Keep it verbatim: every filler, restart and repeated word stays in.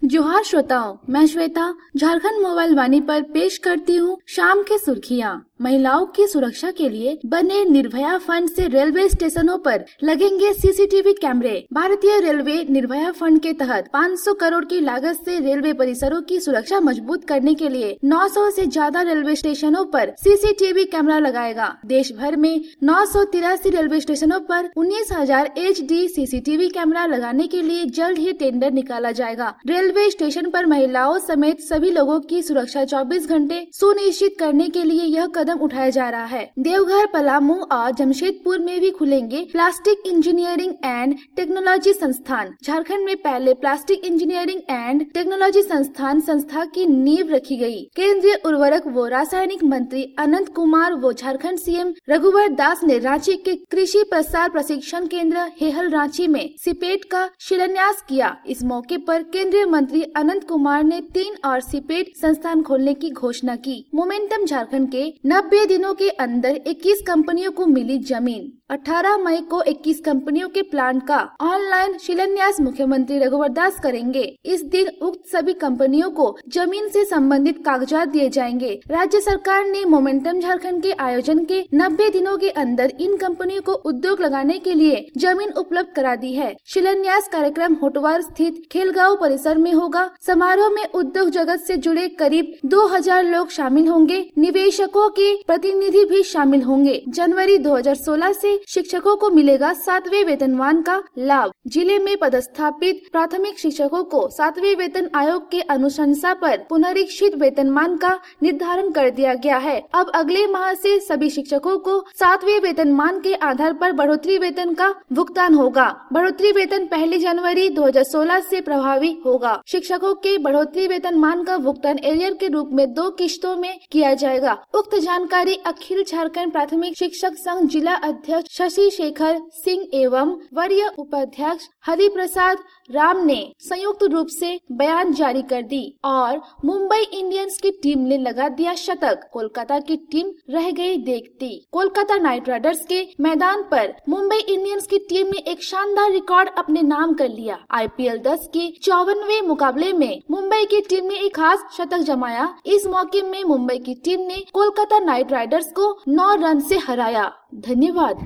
जोहार श्रोताओं, मैं श्वेता झारखंड मोबाइल वाणी पर पेश करती हूँ शाम की सुर्खियाँ। महिलाओं की सुरक्षा के लिए बने निर्भया फंड से रेलवे स्टेशनों पर लगेंगे सीसीटीवी कैमरे। भारतीय रेलवे निर्भया फंड के तहत पाँच सौ करोड़ की लागत से रेलवे परिसरों की सुरक्षा मजबूत करने के लिए नौ सौ से ज्यादा रेलवे स्टेशनों पर सीसीटीवी कैमरा लगाएगा। देश भर में नौ सौ तिरासी रेलवे स्टेशनों पर उन्नीस हजार एच डी सीसीटीवी कैमरा लगाने के लिए जल्द ही टेंडर निकाला जाएगा। रेलवे स्टेशन पर महिलाओं समेत सभी लोगों की सुरक्षा चौबीस घंटे सुनिश्चित करने के लिए यह कदम उठाया जा रहा है। देवघर, पलामू और जमशेदपुर में भी खुलेंगे प्लास्टिक इंजीनियरिंग एंड टेक्नोलॉजी संस्थान। झारखंड में पहले प्लास्टिक इंजीनियरिंग एंड टेक्नोलॉजी संस्थान संस्था की नींव रखी गई। केंद्रीय उर्वरक व रासायनिक मंत्री अनंत कुमार व झारखंड सीएम रघुवर दास ने रांची के कृषि प्रसार प्रशिक्षण केंद्र हेहल रांची में सिपेट का शिलान्यास किया। इस मौके पर केंद्रीय मंत्री अनंत कुमार ने तीन और सिपेट संस्थान खोलने की घोषणा की। मोमेंटम झारखंड के नब्बे दिनों के अंदर इक्कीस कंपनियों को मिली जमीन। अठारह मई को इक्कीस कंपनियों के प्लांट का ऑनलाइन शिलान्यास मुख्यमंत्री रघुवर दास करेंगे। इस दिन उक्त सभी कंपनियों को जमीन से संबंधित कागजात दिए जाएंगे। राज्य सरकार ने मोमेंटम झारखंड के आयोजन के नब्बे दिनों के अंदर इन कंपनियों को उद्योग लगाने के लिए जमीन उपलब्ध करा दी है। शिलान्यास कार्यक्रम होटवार स्थित खेलगांव परिसर में होगा। समारोह में उद्योग जगत से जुड़े करीब दो हजार लोग शामिल होंगे। निवेशकों के प्रतिनिधि भी शामिल होंगे। जनवरी दो हजार सोलह से शिक्षकों को मिलेगा सातवें वेतनमान का लाभ। जिले में पदस्थापित प्राथमिक शिक्षकों को सातवें वेतन आयोग के अनुशंसा पर पुनरीक्षित वेतनमान का निर्धारण कर दिया गया है। अब अगले माह से सभी शिक्षकों को सातवें वेतनमान के आधार पर बढ़ोतरी वेतन का भुगतान होगा। बढ़ोतरी वेतन पहली जनवरी दो हजार सोलह से प्रभावी होगा। शिक्षकों के बढ़ोतरी वेतनमान का भुगतान एरियर के रूप में दो किश्तों में किया जाएगा। उक्त जानकारी अखिल झारखंड प्राथमिक शिक्षक संघ जिला अध्यक्ष शशि शेखर सिंह एवं वरीय उपाध्यक्ष हरि प्रसाद राम ने संयुक्त रूप से बयान जारी कर दी और मुंबई इंडियंस की टीम ने लगा दिया शतक। कोलकाता की टीम रह गई देखती। कोलकाता नाइट राइडर्स के मैदान पर मुंबई इंडियंस की टीम ने एक शानदार रिकॉर्ड अपने नाम कर लिया। आईपीएल दस के चौवनवे मुकाबले में मुंबई की टीम ने एक खास शतक जमाया। इस मौके में मुंबई की टीम ने कोलकाता नाइट राइडर्स को नौ रन से हराया। धन्यवाद।